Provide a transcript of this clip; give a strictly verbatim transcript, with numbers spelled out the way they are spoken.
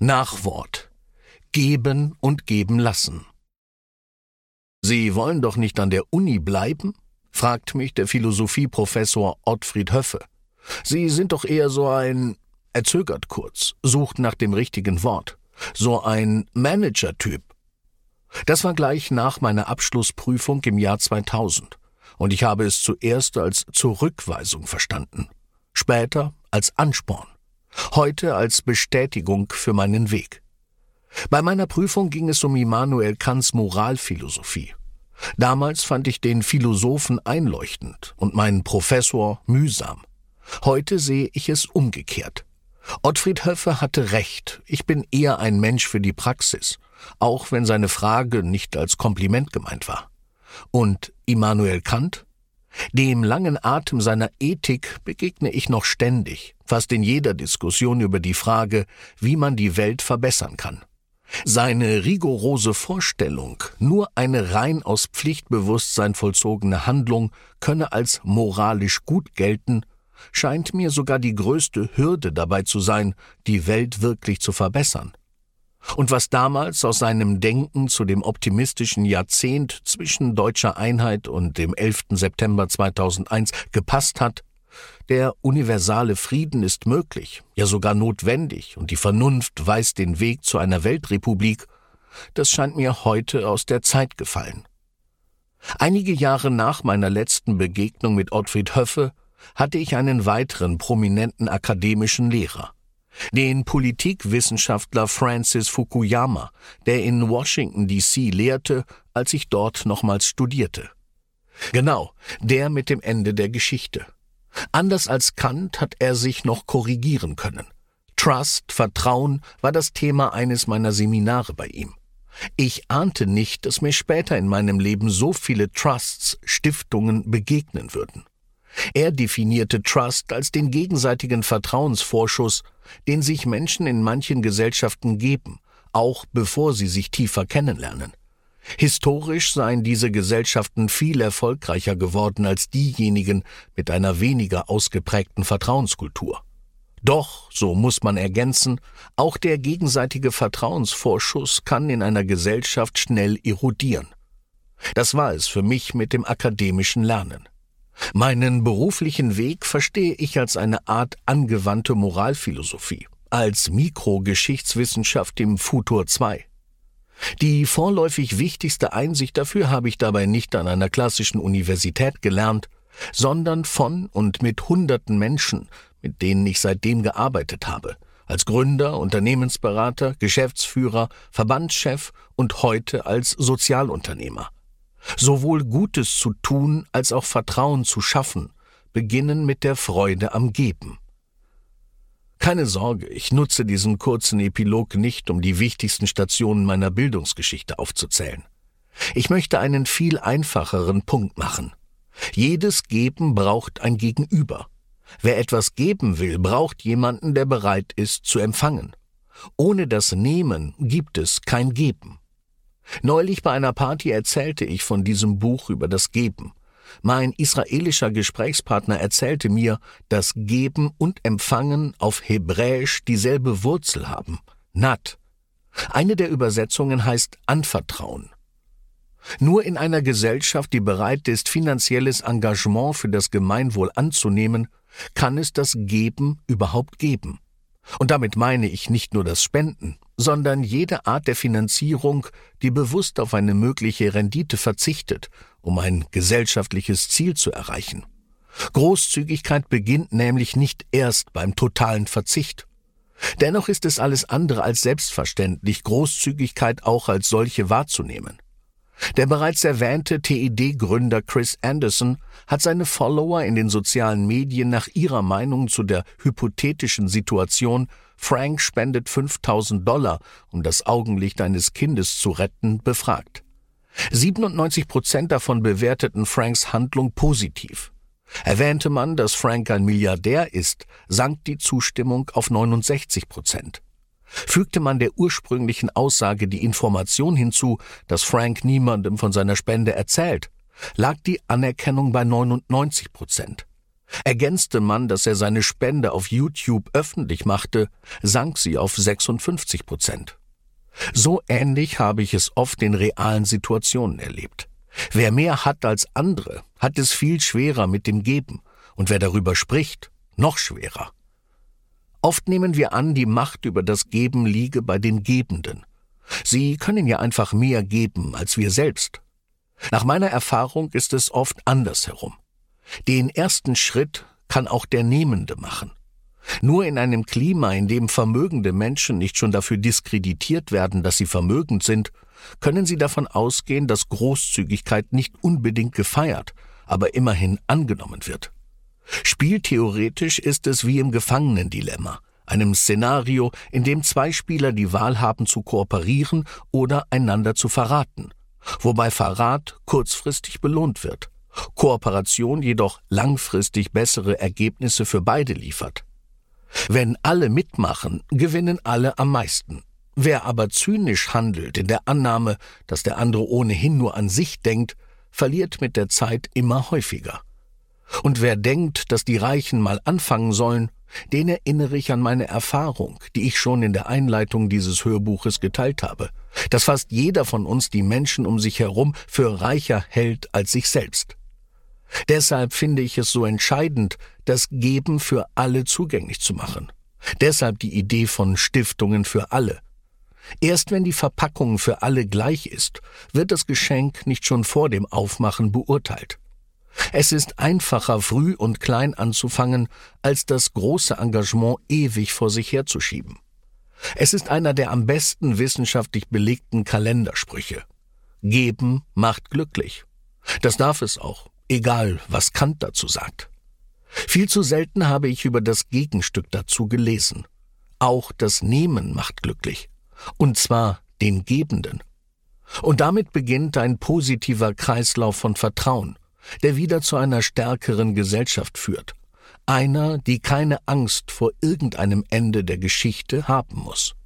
Nachwort. Geben und geben lassen. »Sie wollen doch nicht an der Uni bleiben?« fragt mich der Philosophieprofessor Ottfried Höffe. »Sie sind doch eher so ein...« Er zögert kurz, sucht nach dem richtigen Wort. »So ein Manager-Typ.« Das war gleich nach meiner Abschlussprüfung im Jahr zweitausend. Und ich habe es zuerst als Zurückweisung verstanden. Später als Ansporn. Heute als Bestätigung für meinen Weg. Bei meiner Prüfung ging es um Immanuel Kants Moralphilosophie. Damals fand ich den Philosophen einleuchtend und meinen Professor mühsam. Heute sehe ich es umgekehrt. Ottfried Höffe hatte recht, ich bin eher ein Mensch für die Praxis, auch wenn seine Frage nicht als Kompliment gemeint war. Und Immanuel Kant? Dem langen Atem seiner Ethik begegne ich noch ständig, fast in jeder Diskussion über die Frage, wie man die Welt verbessern kann. Seine rigorose Vorstellung, nur eine rein aus Pflichtbewusstsein vollzogene Handlung könne als moralisch gut gelten, scheint mir sogar die größte Hürde dabei zu sein, die Welt wirklich zu verbessern. Und was damals aus seinem Denken zu dem optimistischen Jahrzehnt zwischen deutscher Einheit und dem elften September zweitausendeins gepasst hat, der universale Frieden ist möglich, ja sogar notwendig, und die Vernunft weist den Weg zu einer Weltrepublik, das scheint mir heute aus der Zeit gefallen. Einige Jahre nach meiner letzten Begegnung mit Ottfried Höffe hatte ich einen weiteren prominenten akademischen Lehrer, den Politikwissenschaftler Francis Fukuyama, der in Washington D C lehrte, als ich dort nochmals studierte. Genau, der mit dem Ende der Geschichte. Anders als Kant hat er sich noch korrigieren können. Trust, Vertrauen, war das Thema eines meiner Seminare bei ihm. Ich ahnte nicht, dass mir später in meinem Leben so viele Trusts, Stiftungen begegnen würden. Er definierte Trust als den gegenseitigen Vertrauensvorschuss, den sich Menschen in manchen Gesellschaften geben, auch bevor sie sich tiefer kennenlernen. Historisch seien diese Gesellschaften viel erfolgreicher geworden als diejenigen mit einer weniger ausgeprägten Vertrauenskultur. Doch, so muss man ergänzen, auch der gegenseitige Vertrauensvorschuss kann in einer Gesellschaft schnell erodieren. Das war es für mich mit dem akademischen Lernen. Meinen beruflichen Weg verstehe ich als eine Art angewandte Moralphilosophie, als Mikrogeschichtswissenschaft im Futur zwei. Die vorläufig wichtigste Einsicht dafür habe ich dabei nicht an einer klassischen Universität gelernt, sondern von und mit hunderten Menschen, mit denen ich seitdem gearbeitet habe, als Gründer, Unternehmensberater, Geschäftsführer, Verbandschef und heute als Sozialunternehmer. Sowohl Gutes zu tun als auch Vertrauen zu schaffen, beginnen mit der Freude am Geben. Keine Sorge, ich nutze diesen kurzen Epilog nicht, um die wichtigsten Stationen meiner Bildungsgeschichte aufzuzählen. Ich möchte einen viel einfacheren Punkt machen. Jedes Geben braucht ein Gegenüber. Wer etwas geben will, braucht jemanden, der bereit ist zu empfangen. Ohne das Nehmen gibt es kein Geben. Neulich bei einer Party erzählte ich von diesem Buch über das Geben. Mein israelischer Gesprächspartner erzählte mir, dass Geben und Empfangen auf Hebräisch dieselbe Wurzel haben, Nat. Eine der Übersetzungen heißt Anvertrauen. Nur in einer Gesellschaft, die bereit ist, finanzielles Engagement für das Gemeinwohl anzunehmen, kann es das Geben überhaupt geben. Und damit meine ich nicht nur das Spenden, sondern jede Art der Finanzierung, die bewusst auf eine mögliche Rendite verzichtet, um ein gesellschaftliches Ziel zu erreichen. Großzügigkeit beginnt nämlich nicht erst beim totalen Verzicht. Dennoch ist es alles andere als selbstverständlich, Großzügigkeit auch als solche wahrzunehmen. Der bereits erwähnte T E D-Gründer Chris Anderson hat seine Follower in den sozialen Medien nach ihrer Meinung zu der hypothetischen Situation Frank spendet fünftausend Dollar, um das Augenlicht eines Kindes zu retten, befragt. siebenundneunzig Prozent davon bewerteten Franks Handlung positiv. Erwähnte man, dass Frank ein Milliardär ist, sank die Zustimmung auf neunundsechzig Prozent. Fügte man der ursprünglichen Aussage die Information hinzu, dass Frank niemandem von seiner Spende erzählt, lag die Anerkennung bei neunundneunzig Prozent. Ergänzte man, dass er seine Spende auf YouTube öffentlich machte, sank sie auf sechsundfünfzig Prozent. So ähnlich habe ich es oft in realen Situationen erlebt. Wer mehr hat als andere, hat es viel schwerer mit dem Geben, und wer darüber spricht, noch schwerer. Oft nehmen wir an, die Macht über das Geben liege bei den Gebenden. Sie können ja einfach mehr geben als wir selbst. Nach meiner Erfahrung ist es oft andersherum. Den ersten Schritt kann auch der Nehmende machen. Nur in einem Klima, in dem vermögende Menschen nicht schon dafür diskreditiert werden, dass sie vermögend sind, können sie davon ausgehen, dass Großzügigkeit nicht unbedingt gefeiert, aber immerhin angenommen wird. Spieltheoretisch ist es wie im Gefangenendilemma, einem Szenario, in dem zwei Spieler die Wahl haben zu kooperieren oder einander zu verraten, wobei Verrat kurzfristig belohnt wird, Kooperation jedoch langfristig bessere Ergebnisse für beide liefert. Wenn alle mitmachen, gewinnen alle am meisten. Wer aber zynisch handelt in der Annahme, dass der andere ohnehin nur an sich denkt, verliert mit der Zeit immer häufiger. Und wer denkt, dass die Reichen mal anfangen sollen, den erinnere ich an meine Erfahrung, die ich schon in der Einleitung dieses Hörbuches geteilt habe, dass fast jeder von uns die Menschen um sich herum für reicher hält als sich selbst. Deshalb finde ich es so entscheidend, das Geben für alle zugänglich zu machen. Deshalb die Idee von Stiftungen für alle. Erst wenn die Verpackung für alle gleich ist, wird das Geschenk nicht schon vor dem Aufmachen beurteilt. Es ist einfacher, früh und klein anzufangen, als das große Engagement ewig vor sich herzuschieben. Es ist einer der am besten wissenschaftlich belegten Kalendersprüche. Geben macht glücklich. Das darf es auch, egal was Kant dazu sagt. Viel zu selten habe ich über das Gegenstück dazu gelesen. Auch das Nehmen macht glücklich. Und zwar den Gebenden. Und damit beginnt ein positiver Kreislauf von Vertrauen, der wieder zu einer stärkeren Gesellschaft führt. Einer, die keine Angst vor irgendeinem Ende der Geschichte haben muss.